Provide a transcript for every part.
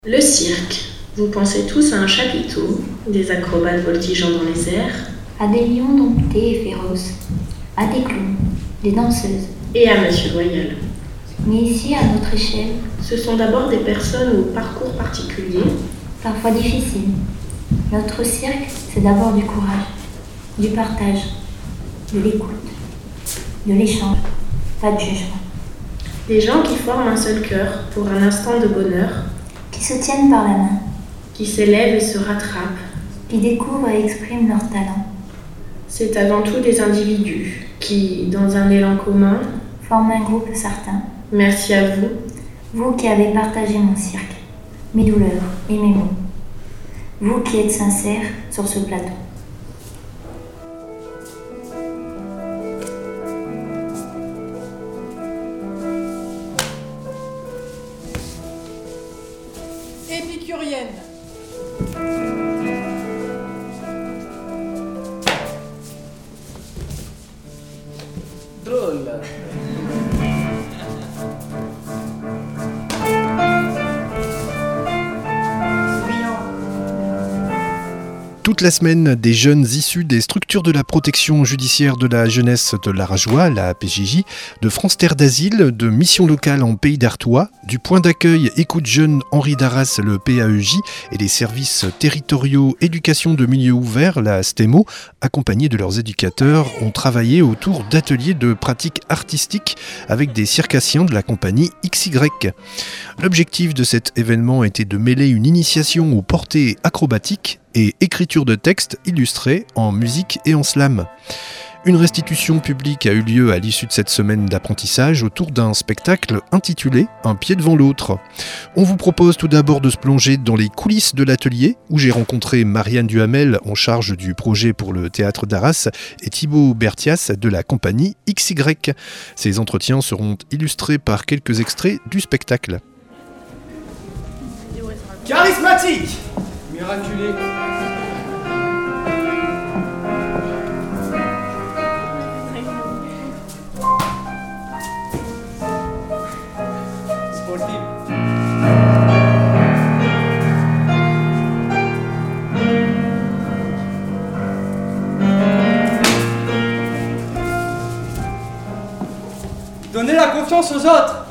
Le cirque. Vous pensez tous à un chapiteau, des acrobates voltigeant dans les airs, à des lions domptés et féroces, à des clowns, des danseuses. et à Monsieur Loyal. Mais ici, à notre échelle, Ce sont d'abord des personnes au parcours particulier, parfois difficile. Notre cirque, c'est d'abord du courage, du partage, de l'écoute, de l'échange, pas de jugement, des gens qui forment un seul cœur pour un instant de bonheur, qui se tiennent par la main, qui s'élèvent et se rattrapent. qui découvrent et expriment leurs talents, C'est avant tout des individus qui, dans un élan commun, forment un groupe certain. merci à vous, Vous qui avez partagé mon cirque, mes douleurs et mes mots. Vous qui êtes sincères sur ce plateau. Épicurienne. Drôle. Toute la semaine, des jeunes issus des structures de la protection judiciaire de la jeunesse de l'Arajois, la PJJ, de France Terre d'Asile, de Mission Locale en Pays d'Artois, du point d'accueil Écoute Jeunes Henri d'Arras, le PAEJ, et des services territoriaux éducation de milieu ouvert, la STEMO, accompagnés de leurs éducateurs, ont travaillé autour d'ateliers de pratiques artistiques avec des circassiens de la compagnie XY. L'objectif de cet événement était de mêler une initiation aux portées acrobatiques et écriture de textes illustrés en musique et en slam. Une restitution publique a eu lieu à l'issue de cette semaine d'apprentissage autour d'un spectacle intitulé « Un pied devant l'autre ». On vous propose tout d'abord de se plonger dans les coulisses de l'atelier où j'ai rencontré Marianne Duhamel en charge du projet pour le théâtre d'Arras et Thibaut Berthias de la compagnie XY. Ces entretiens seront illustrés par quelques extraits du spectacle. Charismatique. Miraculé. Sportif. Donnez la confiance aux autres.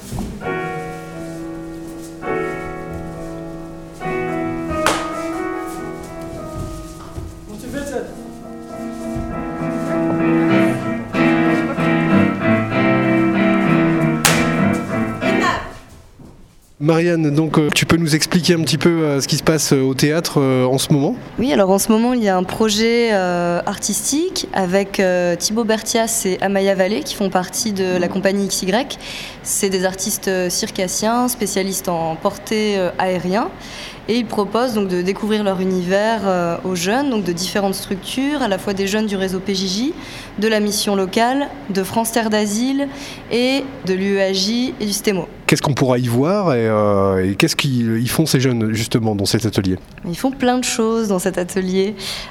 Marianne, donc tu peux nous expliquer un petit peu ce qui se passe au théâtre en ce moment ? Oui, alors en ce moment, il y a un projet artistique avec Thibaut Berthias et Amaya Vallée qui font partie de la compagnie XY. C'est des artistes circassiens, spécialistes en porté aérien. Et ils proposent donc de découvrir leur univers aux jeunes, donc de différentes structures, à la fois des jeunes du réseau PJJ, de la mission locale, de France Terre d'Asile et de l'UEAJ et du STEMO. Qu'est-ce qu'on pourra y voir et qu'est-ce qu'ils font ces jeunes justement dans cet atelier ? Ils font plein de choses dans cet atelier.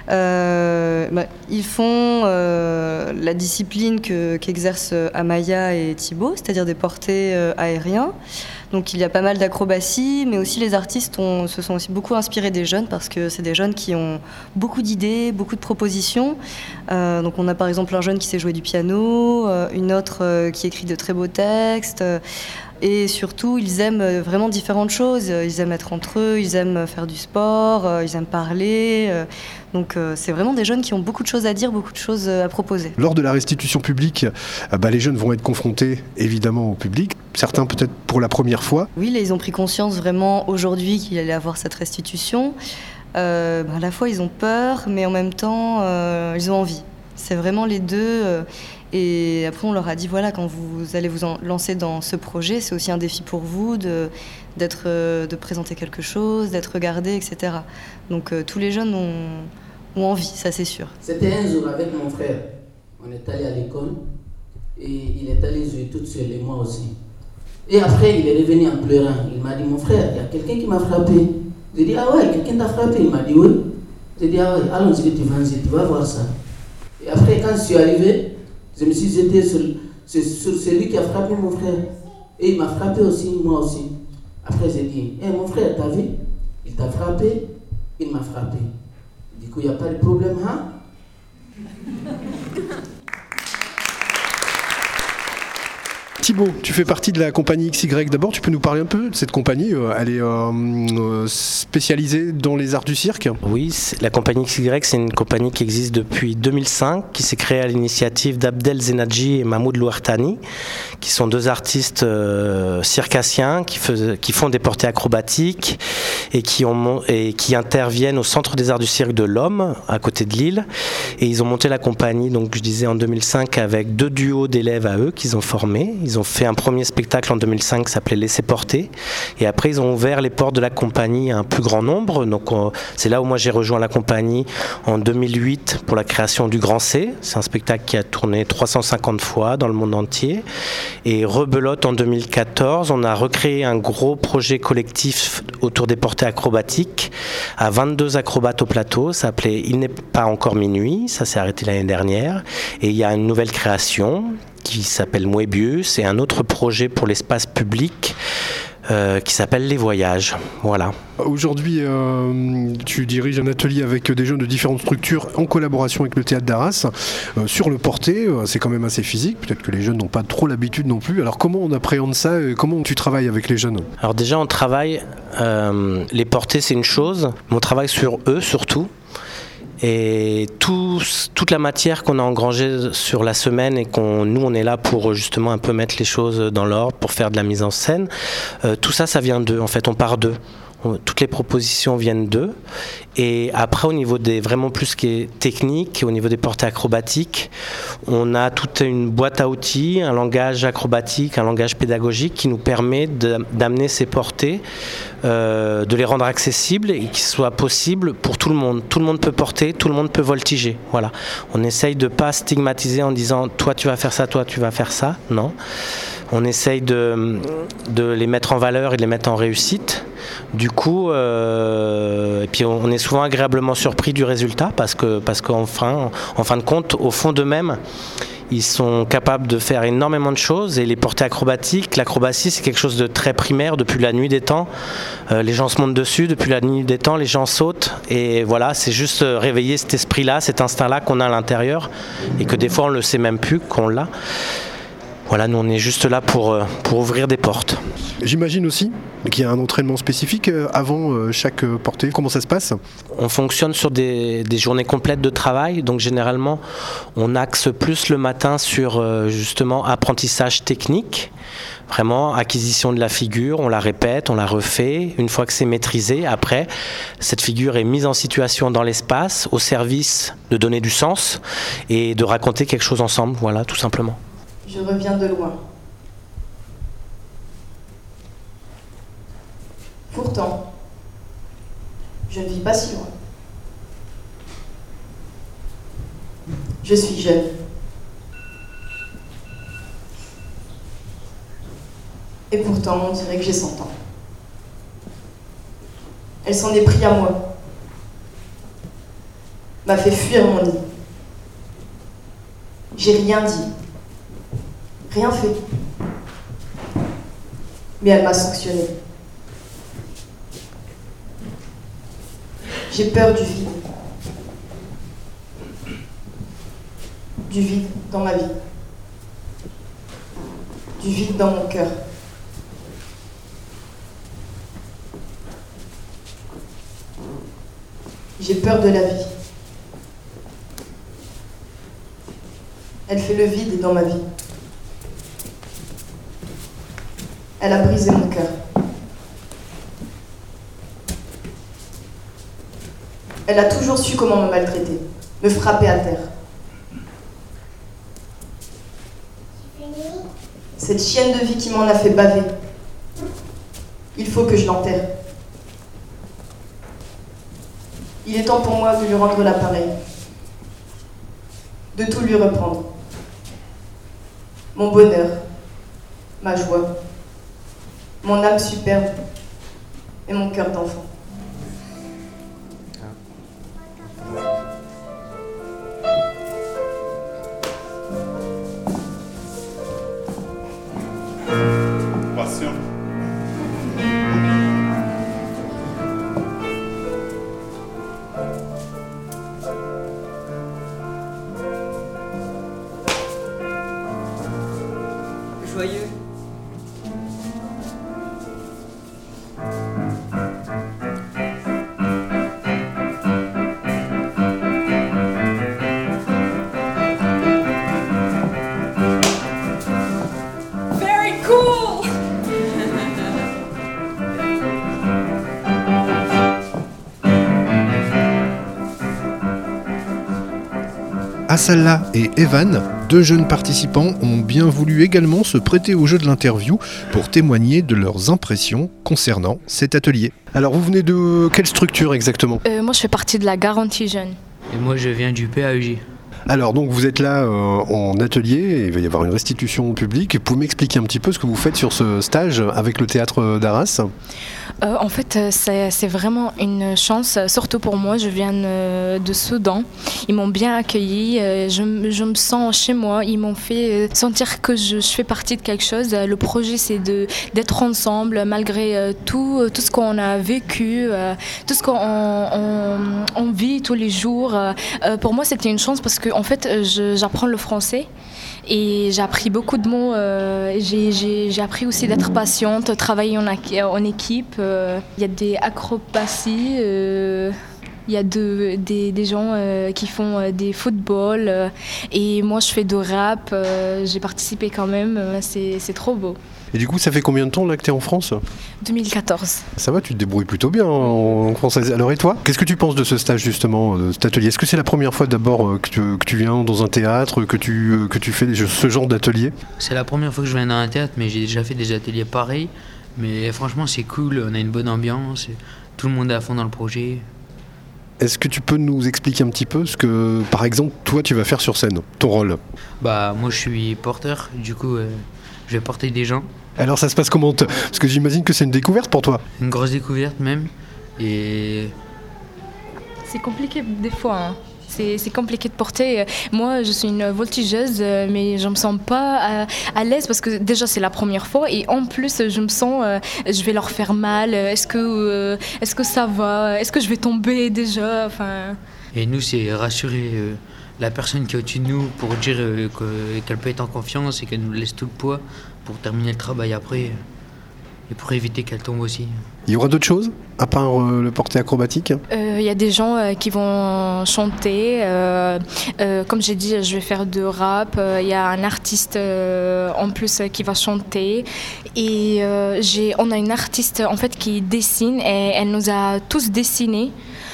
Ils font la discipline qu'exercent Amaya et Thibaut, c'est-à-dire des portés aériens. Donc il y a pas mal d'acrobatie, mais aussi les artistes se sont aussi beaucoup inspirés des jeunes parce que c'est des jeunes qui ont beaucoup d'idées, beaucoup de propositions. Donc on a par exemple un jeune qui sait jouer du piano, une autre qui écrit de très beaux textes. Et surtout, ils aiment vraiment différentes choses. Ils aiment être entre eux, ils aiment faire du sport, ils aiment parler. Donc c'est vraiment des jeunes qui ont beaucoup de choses à dire, beaucoup de choses à proposer. Lors de la restitution publique, les jeunes vont être confrontés évidemment au public, certains peut-être pour la première fois. Oui, là, ils ont pris conscience vraiment aujourd'hui qu'il allait avoir cette restitution. À la fois, ils ont peur, mais en même temps, ils ont envie. C'est vraiment les deux. Et après, on leur a dit, voilà, quand vous allez vous lancer dans ce projet, c'est aussi un défi pour vous de présenter quelque chose, d'être regardé, etc. Donc tous les jeunes ont envie, ça c'est sûr. C'était un jour avec mon frère. On est allé à l'école et il est allé jouer toute seule et moi aussi. Et après, il est revenu en pleurant. Il m'a dit, mon frère, il y a quelqu'un qui m'a frappé. J'ai dit, ah ouais, quelqu'un t'a frappé. Il m'a dit, oui. J'ai dit, ah ouais, allons-y, tu vas voir ça. Et après, quand je suis arrivé, je me suis jeté sur celui qui a frappé mon frère. Et il m'a frappé aussi, moi aussi. Après, j'ai dit, mon frère, t'as vu? Il t'a frappé, il m'a frappé. Du coup, il n'y a pas de problème, hein? Thibaut, tu fais partie de la compagnie XY. D'abord, tu peux nous parler un peu de cette compagnie? Elle est spécialisée dans les arts du cirque? Oui, la compagnie XY, c'est une compagnie qui existe depuis 2005, qui s'est créée à l'initiative d'Abdel Zenadji et Mahmoud Louartani, qui sont deux artistes circassiens qui font des portées acrobatiques et qui interviennent au Centre des Arts du Cirque de l'Homme, à côté de Lille. Et ils ont monté la compagnie, donc je disais en 2005, avec 2 duos d'élèves à eux qu'ils ont formés. Ils ont fait un premier spectacle en 2005 qui s'appelait Laisser porter. Et après, ils ont ouvert les portes de la compagnie à un plus grand nombre. Donc, c'est là où moi j'ai rejoint la compagnie en 2008 pour la création du Grand C. C'est un spectacle qui a tourné 350 fois dans le monde entier. Et rebelote en 2014, on a recréé un gros projet collectif autour des portées acrobatiques à 22 acrobates au plateau. Ça s'appelait Il n'est pas encore minuit. Ça s'est arrêté l'année dernière. Et il y a une nouvelle création qui s'appelle Moebius et un autre projet pour l'espace public qui s'appelle Les Voyages. Voilà. Aujourd'hui, tu diriges un atelier avec des jeunes de différentes structures en collaboration avec le théâtre d'Arras. Sur le porté, c'est quand même assez physique. Peut-être que les jeunes n'ont pas trop l'habitude non plus. Alors comment on appréhende ça et comment tu travailles avec les jeunes? Alors déjà, on travaille, les portées c'est une chose, mais on travaille sur eux surtout. Et toute la matière qu'on a engrangée sur la semaine et nous on est là pour justement un peu mettre les choses dans l'ordre, pour faire de la mise en scène, tout ça vient d'eux, en fait on part d'eux. Toutes les propositions viennent d'eux. Et après, au niveau des vraiment plus ce qui est technique, au niveau des portées acrobatiques, on a toute une boîte à outils, un langage acrobatique, un langage pédagogique qui nous permet d'amener ces portées, de les rendre accessibles et qu'ils soient possibles pour tout le monde. Tout le monde peut porter, tout le monde peut voltiger. Voilà. On essaye de ne pas stigmatiser en disant « toi tu vas faire ça, toi tu vas faire ça ». Non. On essaye de les mettre en valeur et de les mettre en réussite. Du coup, et puis on est souvent agréablement surpris du résultat parce qu'en fin de compte, au fond d'eux-mêmes, ils sont capables de faire énormément de choses. Et les portées acrobatiques, l'acrobatie, c'est quelque chose de très primaire depuis la nuit des temps. Les gens se montent dessus, depuis la nuit des temps, les gens sautent. Et voilà, c'est juste réveiller cet esprit-là, cet instinct-là qu'on a à l'intérieur et que des fois on ne le sait même plus qu'on l'a. Voilà, nous on est juste là pour ouvrir des portes. J'imagine aussi qu'il y a un entraînement spécifique avant chaque portée. Comment ça se passe? On fonctionne sur des journées complètes de travail, donc généralement on axe plus le matin sur justement apprentissage technique, vraiment acquisition de la figure, on la répète, on la refait. Une fois que c'est maîtrisé, après cette figure est mise en situation dans l'espace au service de donner du sens et de raconter quelque chose ensemble, voilà, tout simplement. Je reviens de loin. Pourtant, je ne vis pas si loin. Je suis jeune. Et pourtant, on dirait que j'ai 100 ans. Elle s'en est prise à moi. M'a fait fuir mon nid. J'ai rien dit. Rien fait. Mais elle m'a sanctionné. J'ai peur du vide. Du vide dans ma vie. Du vide dans mon cœur. J'ai peur de la vie. Elle fait le vide dans ma vie. Elle a brisé mon cœur. Elle a toujours su comment me maltraiter, me frapper à terre. Cette chienne de vie qui m'en a fait baver, il faut que je l'enterre. Il est temps pour moi de lui rendre l'appareil, de tout lui reprendre. Mon bonheur, ma joie, mon âme superbe et mon cœur d'enfant. Patient. Asala et Evan, 2 jeunes participants, ont bien voulu également se prêter au jeu de l'interview pour témoigner de leurs impressions concernant cet atelier. Alors vous venez de quelle structure exactement ? Moi je fais partie de la Garantie Jeune. Et moi je viens du PAEJ. Alors donc vous êtes là en atelier, et il va y avoir une restitution au public. Vous pouvez m'expliquer un petit peu ce que vous faites sur ce stage avec le théâtre d'Arras ? En fait, c'est vraiment une chance, surtout pour moi. Je viens de Soudan. Ils m'ont bien accueilli. Je me sens chez moi. Ils m'ont fait sentir que je fais partie de quelque chose. Le projet, c'est d'être ensemble malgré tout ce qu'on a vécu, tout ce qu'on vit tous les jours. Pour moi, c'était une chance parce que en fait, j'apprends le français. Et j'ai appris beaucoup de mots. J'ai appris aussi d'être patiente, travailler en équipe. Il y a des acrobaties. Il y a des gens qui font des footballs. Et moi, je fais de rap. J'ai participé quand même. C'est trop beau. Et du coup, ça fait combien de temps là que tu es en France ? 2014. Ça va, tu te débrouilles plutôt bien en français. Alors et toi ? Qu'est-ce que tu penses de ce stage justement, de cet atelier ? Est-ce que c'est la première fois d'abord que tu viens dans un théâtre, que tu fais ce genre d'atelier ? C'est la première fois que je viens dans un théâtre, mais j'ai déjà fait des ateliers pareils. Mais franchement, c'est cool, on a une bonne ambiance, tout le monde est à fond dans le projet. Est-ce que tu peux nous expliquer un petit peu ce que, par exemple, toi tu vas faire sur scène, ton rôle ? Bah moi je suis porteur, du coup je vais porter des gens. Alors ça se passe comment ? Parce que j'imagine que c'est une découverte pour toi. Une grosse découverte même. Et c'est compliqué des fois. Hein. C'est compliqué de porter. Moi, je suis une voltigeuse, mais je me sens pas à l'aise parce que déjà c'est la première fois et en plus je me sens, je vais leur faire mal. Est-ce que ça va ? Est-ce que je vais tomber déjà ? Enfin. Et nous, c'est rassurer la personne qui est au-dessus de nous pour dire qu'elle peut être en confiance et qu'elle nous laisse tout le poids pour terminer le travail après et pour éviter qu'elle tombe aussi. Il y aura d'autres choses à part le porté acrobatique ? Il y a des gens qui vont chanter. Comme j'ai dit, je vais faire de rap. Il y a un artiste en plus qui va chanter. Et on a une artiste en fait qui dessine et elle nous a tous dessinés.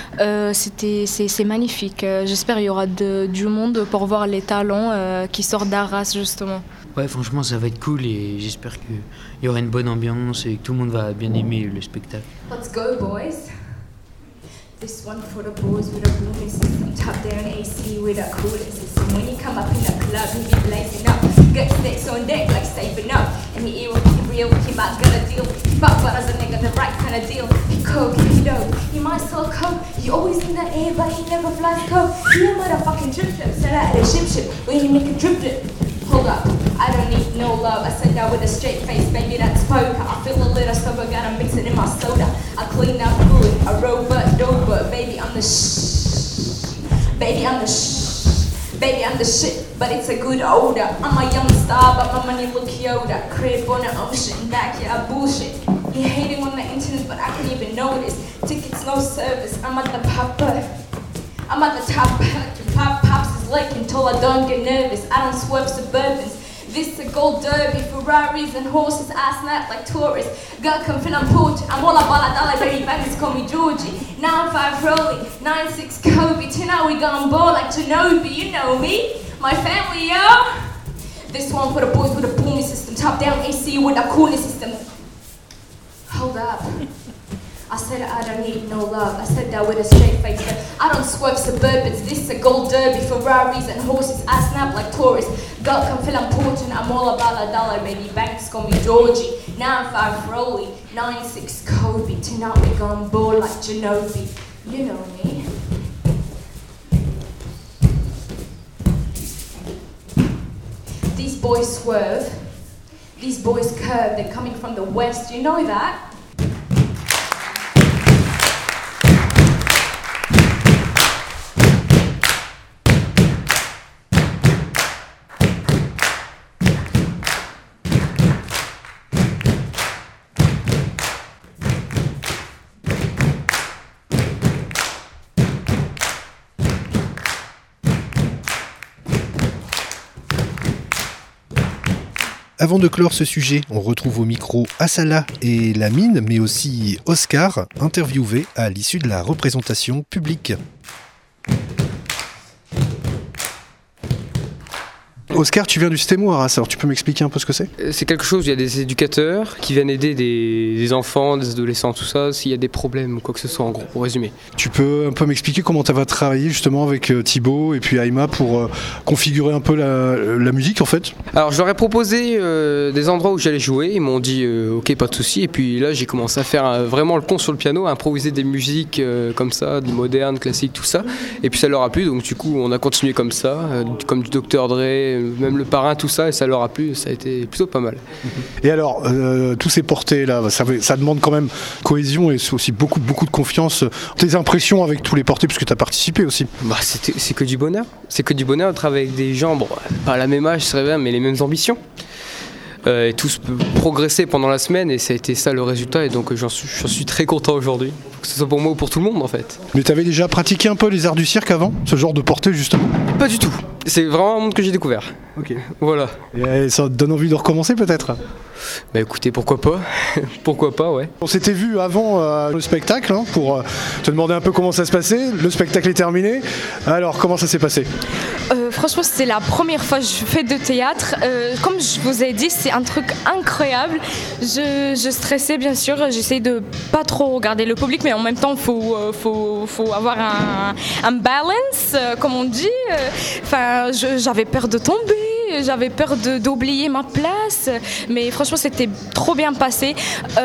C'est magnifique. J'espère qu'il y aura du monde pour voir les talents qui sortent d'Arras justement. Ouais, franchement, ça va être cool et j'espère qu'il y aura une bonne ambiance et que tout le monde va bien aimer le spectacle. Let's go, boys. This one for the boys with a booming system, top down AC with a cooling system. When you come up in the club, you be blazing up. Get sticks on deck like saving up. And you ear with real, you might get a deal. Fuck, but as a nigga, the right kind of deal. Coke, you know, you might sell coke. You always in the air, but he never flies coke. You a motherfucking drip drip, set out of the ship when you make a drip drip. Hold up, I don't need no love. I said that with a straight face, baby, that's poker. I feel a little sober, gotta mix it in my soda. I clean up good, a robot, doper. Baby, I'm the Baby, I'm the Baby, I'm the shit, but it's a good odor. I'm a young star, but my money look Yoda. Crib on the ocean, backyard bullshit. You're hating on the internet, but I can't even notice. Tickets, no service, I'm at the I'm at the top, pops is late until I don't get nervous. I don't swerve Suburbans. This a gold derby, Ferraris and horses. I snap like tourists. Girl, come feel I'm poached. I'm all about a dollar, baby, banks call me Georgie. 9-5 rolling, 9-6 Kobe. Tonight we gonna ball like Ginobili. You know me, my family, yo. This one for the boys with a booming system. Top down AC with a cooling system. Hold up. I said I don't need no love. I said that with a straight face. I don't swerve Suburbans. This a gold derby, Ferraris and horses. I snap like tourists. Girl, come feel I'm important. I'm all about a dollar, baby. Banks call me Georgie. 9-5 Rolly, 9-6 Kobe. Tonight we gon' ball like Ginobili. You know me. These boys swerve. These boys curve. They're coming from the west. You know that? Avant de clore ce sujet, on retrouve au micro Asala et Lamine, mais aussi Oscar, interviewés à l'issue de la représentation publique. Oscar, tu viens du STEMO Arras, alors tu peux m'expliquer un peu ce que c'est ? C'est quelque chose, il y a des éducateurs qui viennent aider des enfants, des adolescents, tout ça, s'il y a des problèmes ou quoi que ce soit, en gros, pour résumer. Tu peux un peu m'expliquer comment tu vas travailler justement avec Thibaut et puis Aïma pour configurer un peu la musique en fait ? Alors je leur ai proposé des endroits où j'allais jouer, ils m'ont dit ok, pas de souci, et puis là j'ai commencé à faire vraiment le con sur le piano, à improviser des musiques comme ça, du moderne, classique, tout ça, et puis ça leur a plu, donc du coup on a continué comme ça, comme du Dr Dre, même le Parrain, tout ça, et ça leur a plu, ça a été plutôt pas mal. Et alors, tous ces portés là, ça demande quand même cohésion et c'est aussi beaucoup de confiance. Tes impressions avec tous les portés, puisque tu as participé aussi ? C'est que du bonheur, de travailler avec des gens, pas à la même âge, c'est vrai, mais les mêmes ambitions. Et tous progresser pendant la semaine, et ça a été ça le résultat, et donc j'en suis très content aujourd'hui, que ce soit pour moi ou pour tout le monde en fait. Mais tu avais déjà pratiqué un peu les arts du cirque avant, ce genre de portée justement ? Pas du tout, c'est vraiment un monde que j'ai découvert. Ok. Voilà. Et ça te donne envie de recommencer peut-être ? Bah écoutez, pourquoi pas, ouais. On s'était vu avant le spectacle pour te demander un peu comment ça se passait. Le spectacle est terminé, alors comment ça s'est passé ? Franchement, c'était la première fois que je fais de théâtre. Comme je vous ai dit, c'est un truc incroyable. Je stressais bien sûr, j'essayais de pas trop regarder le public, mais en même temps, faut avoir un balance, comme on dit. J'avais peur de tomber. J'avais peur d'oublier ma place, mais franchement c'était trop bien passé.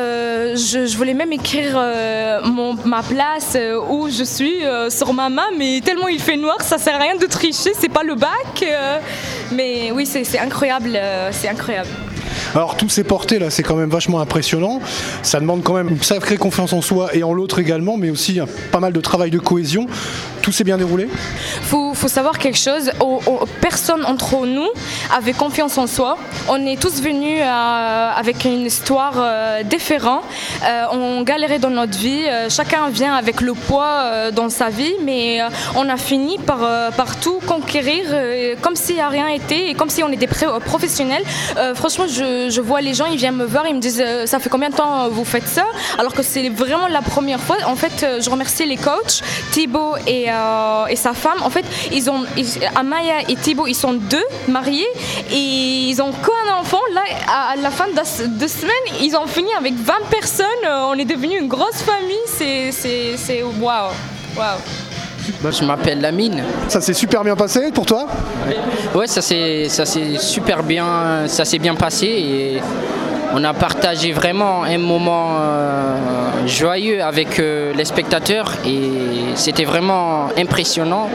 Je voulais même écrire ma place où je suis sur ma main, mais tellement il fait noir, ça sert à rien de tricher, c'est pas le bac. Mais oui, c'est incroyable, c'est incroyable. Alors tous ces portés là, c'est quand même vachement impressionnant. Ça demande quand même une sacrée confiance en soi et en l'autre également, mais aussi pas mal de travail de cohésion. Tout s'est bien déroulé ? Faut savoir quelque chose, personne entre nous avait confiance en soi. On est tous venus avec une histoire différente. On galérait dans notre vie, chacun vient avec le poids dans sa vie, mais on a fini par tout conquérir comme si rien n'était et comme si on était professionnels. Franchement, je vois les gens, ils viennent me voir, ils me disent ça fait combien de temps vous faites ça ? Alors que c'est vraiment la première fois. En fait, je remercie les coachs, Thibaut et sa femme. En fait, Amaya et Thibaut, ils sont deux mariés et ils ont qu'un enfant. Là, à la fin de 2 semaines, ils ont fini avec 20 personnes. On est devenu une grosse famille. C'est waouh. Je m'appelle Lamine. Ça s'est super bien passé pour toi ? Ouais, ça s'est super bien, ça s'est bien passé et on a partagé vraiment un moment joyeux avec les spectateurs et c'était vraiment impressionnant.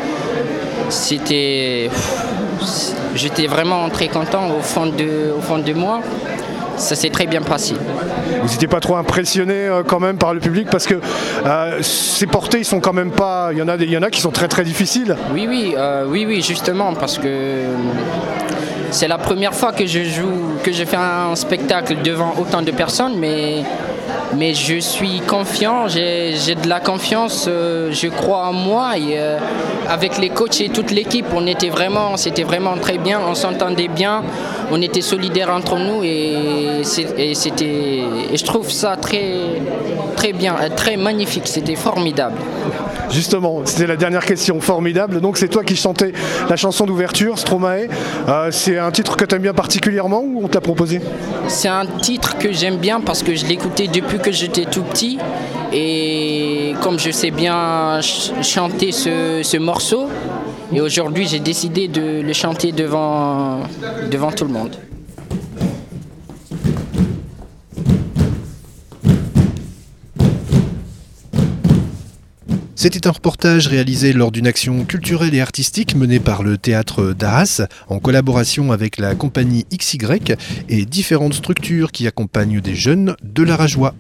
J'étais vraiment très content au fond de moi. Ça s'est très bien passé. Vous n'étiez pas trop impressionné quand même par le public parce que ces portées, ils sont quand même pas. Il y en a qui sont très très difficiles. Oui, justement, parce que c'est la première fois que je fais un spectacle devant autant de personnes, mais je suis confiant, j'ai de la confiance, je crois en moi et avec les coachs et toute l'équipe, c'était vraiment très bien, on s'entendait bien, on était solidaires entre nous et je trouve ça très, très bien, très magnifique, c'était formidable. Justement, c'était la dernière question, formidable. Donc c'est toi qui chantais la chanson d'ouverture, Stromae. C'est un titre que tu aimes bien particulièrement ou on t'a proposé ? C'est un titre que j'aime bien parce que je l'écoutais depuis que j'étais tout petit. Et comme je sais bien chanter ce morceau, et aujourd'hui j'ai décidé de le chanter devant tout le monde. C'était un reportage réalisé lors d'une action culturelle et artistique menée par le théâtre d'Arras en collaboration avec la compagnie XY et différentes structures qui accompagnent des jeunes de l'Arajois.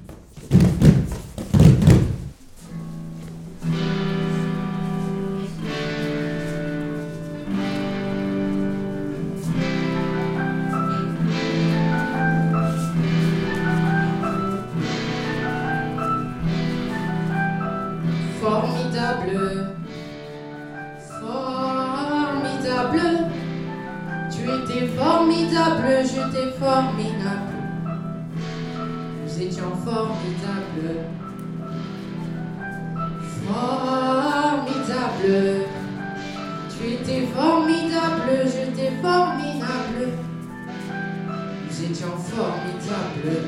Formidable, tu étais formidable, j'étais formidable, nous étions formidables, formidable, tu étais formidable, j'étais formidable. Nous étions formidables.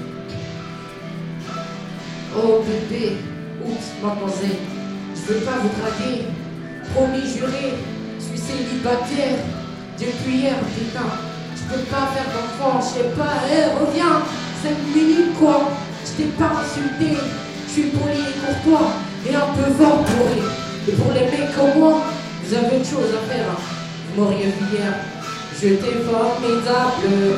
Oh bébé, oups, mademoiselle, je veux pas vous draguer. Promis, juré, je suis célibataire depuis hier, putain. Je peux pas faire d'enfant, je sais pas, reviens, 5 minutes quoi. Je t'ai pas insulté, je suis poli et courtois et un peu fort bourré. Et pour les mecs comme moi, vous avez autre chose à faire. Vous m'auriez vu hier, j'étais formidable.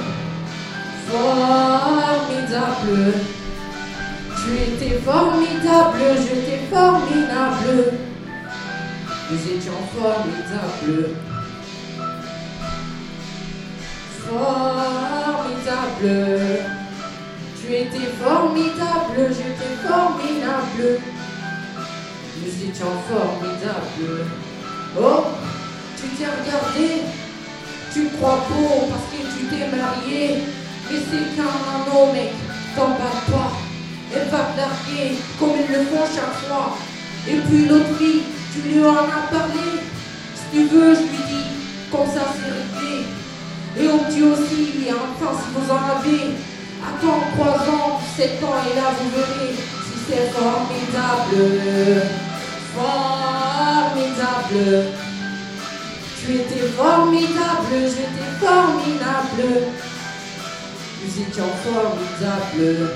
Formidable. Tu étais formidable, j'étais formidable. Nous étions formidables. Formidable. Tu étais formidable, j'étais formidable. Nous étions formidables. Oh, tu t'es regardé. Tu me crois beau parce que tu t'es marié. Mais c'est qu'un anneau, mec, t'emballe pas. Elle va te larguer comme ils le font chaque fois. Et puis l'autre fille, tu lui en as parlé. Si tu veux, je lui dis, comme ça c'est réglé. Et au petit aussi, enfin si vous en avez. Attends 3 ans, 7 ans et là vous verrez si c'est formidable. Formidable. Tu étais formidable, j'étais formidable. Nous étions formidables.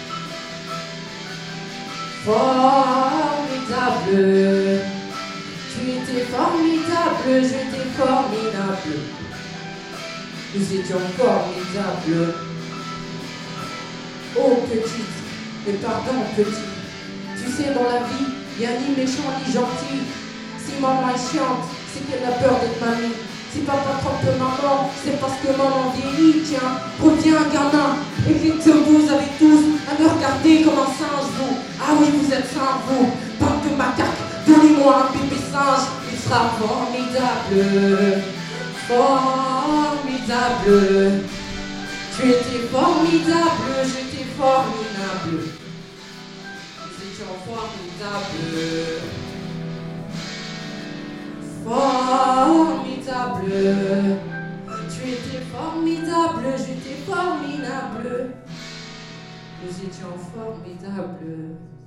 Formidable. Tu étais formidable, j'étais formidable. Nous étions formidables. Oh petite, mais pardon petit. Tu sais dans la vie, il n'y a ni méchant ni gentil. Si maman est chiante, c'est qu'elle a peur d'être mamie. Si papa trompe maman, c'est parce que maman vieillit. Tiens, reviens gamin. Et que vous avez tous à me regarder comme un singe vous. Ah oui, vous êtes singe vous. Bande de macaques, donnez-moi un bébé singe. Il sera formidable. Formidable. Tu étais formidable, j'étais formidable. Nous étions formidables. Formidable. Tu étais formidable, j'étais formidable. Nous étions formidables.